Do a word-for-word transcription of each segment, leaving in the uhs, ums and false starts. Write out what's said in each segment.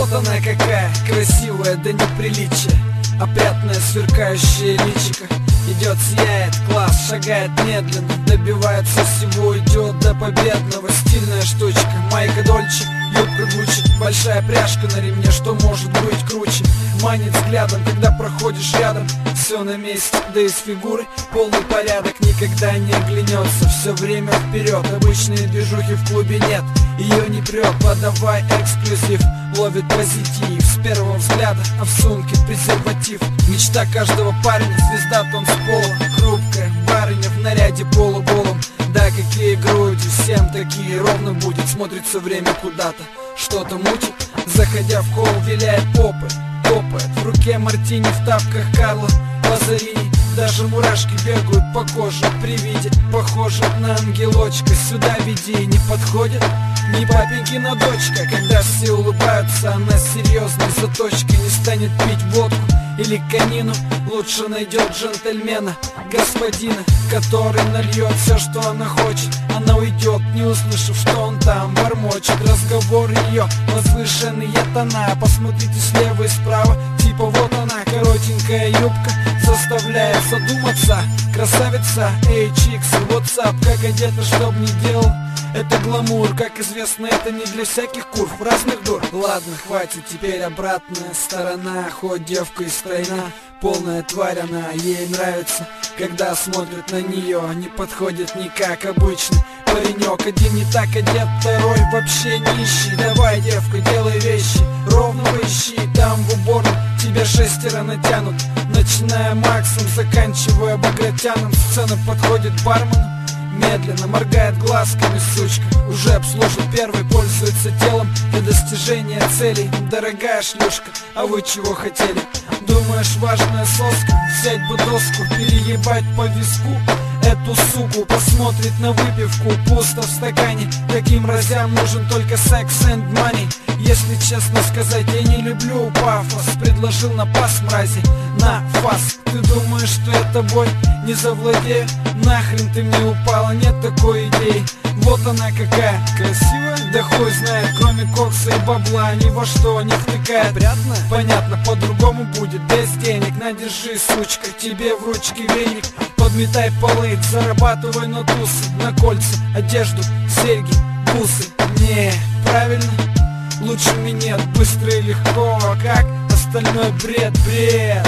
Вот она какая, красивая до неприличия, опрятная сверкающая личико. Идет, сияет, класс, шагает медленно, добивается всего, идет до победного. Стильная штучка, майка Дольче, юбка Гуччи, большая пряжка на ремне, что может быть круче. Манит взглядом, когда проходишь рядом, все на месте, да и с фигурой полный порядок. Никогда не оглянется, все время вперед. Обычные движухи в клубе нет, ее не прет. Подавай эксклюзив, ловит позитив с первого взгляда, а в сумке презерватив. Мечта каждого парня, звезда танцпола, хрупкая барыня в наряде полуголом. Да какие груди, всем такие, ровно будет. Смотрит все время куда-то, что-то мутит. Заходя в холл, виляет попой, топает в руке мартини, в тапках Карла Пазарини. Даже мурашки бегают по коже при виде. Похоже на ангелочка, сюда веди. Не подходит ни папенькина дочка. Когда все улыбаются, она серьезной заточкой. Не станет пить водку или конину, лучше найдет джентльмена, господина, который нальет все, что она хочет. Она уйдет, не услышав, что он там бормочет. Разговор ее, возвышенные тона. Посмотрите слева и справа, типа вот она, коротенькая юбка заставляет задуматься. Красавица, эй, чикс, ватсап, как одета, чтоб не делал. Это гламур, как известно, это не для всяких курв, разных дур. Ладно, хватит, теперь обратная сторона. Хоть девка и стройна, полная тварь она. Ей нравится, когда смотрят на нее. Не подходит никак обычный паренек. Один не так одет, второй вообще нищий. Давай, девка, делай вещи, ровно поищи. Там в уборной тебя шестеро натянут, начиная Максом, заканчивая Багратяном. Сцена подходит бармену, медленно моргает глазками, сучка. Уже обслужил первый, пользуется телом для достижения целей. Дорогая шлюшка, а вы чего хотели? Думаешь, важная соска? Взять бы доску, переебать по виску эту суку. Посмотрит на выпивку, пусто в стакане. Таким разям нужен только секс and money. Если честно сказать, я не люблю пафос. Предложил на пас, мрази, на фас. Ты думаешь, что я тобой не завладею? Нахрен ты мне упала, нет такой идеи. Вот она какая, красивая, да хуй знает. Кроме кокса и бабла ни во что не втыкает. Опрятно? Понятно, по-другому будет, без денег. На, держи, сучка, тебе в ручки веник. Подметай полы, зарабатывай на тусы, на кольца, одежду, серьги, бусы. Не, правильно? Лучше минет, быстро и легко, а как остальной бред, бред.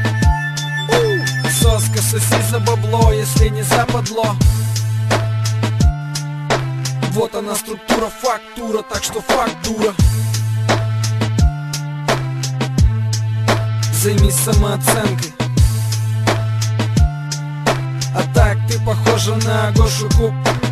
У, соска, соси за бабло, если не западло. Вот она структура, фактура, так что факт дура. Займись самооценкой. А так ты похожа на Гошу Куб.